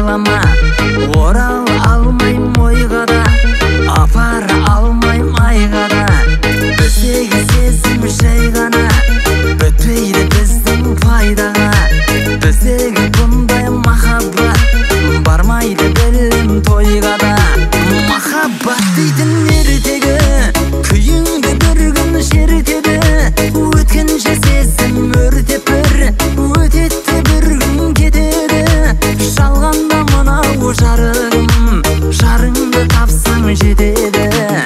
қалама, орала алмайм ойға да, апара алмайм айға да. Біздегі сезім жай ғана, бітпейді біздің пайдаға. Біздегі бұндай махаббат бармайды білем тойға да. Махаббат дейтін ертегі күйіңді бір күн шертеді. Өткінші сезім өртеп бір өтетті, бір күн кетеді. Жалғанда мынау жарығым, жарыңды тапсаң жетеді.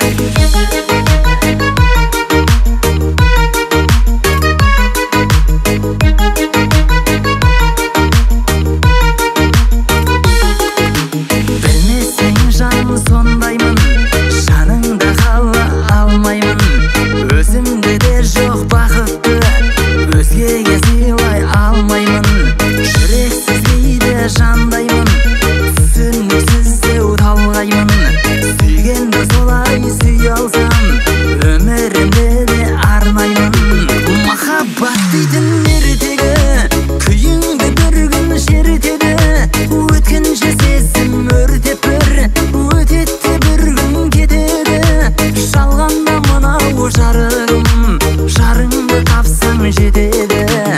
Білмесең жаным сондаймын, жаныңда қала алмаймын. Өзімде де жоқ бақытты, өзгеге сыйлай алмаймын. Жүрексіз кейде жандаймын, түсініксіздеу талғаймын. Сүйгенді солай сүй алсам, өмірімде де арнаймын. Махаббат дейтін ертегі күйіңді бір күн шертеді. Өткінші сезім өртеп бір өтетті, бір күн кетеді. Жалғанда мынау жарығым, жарыңды тапсаң жетеді.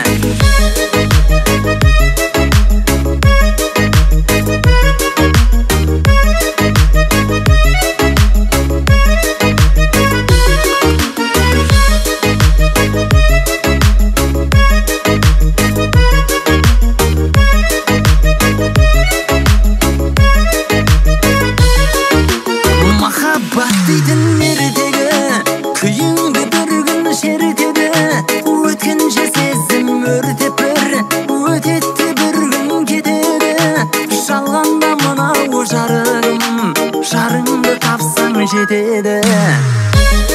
Махаббат дейтін ертегі күйіңді бір күн шертеді. Өткінші сезім өртеп бір өтетті, бір күн кетеді. Жалғанда мынау жарығым, жарыңды тапсаң жетеді.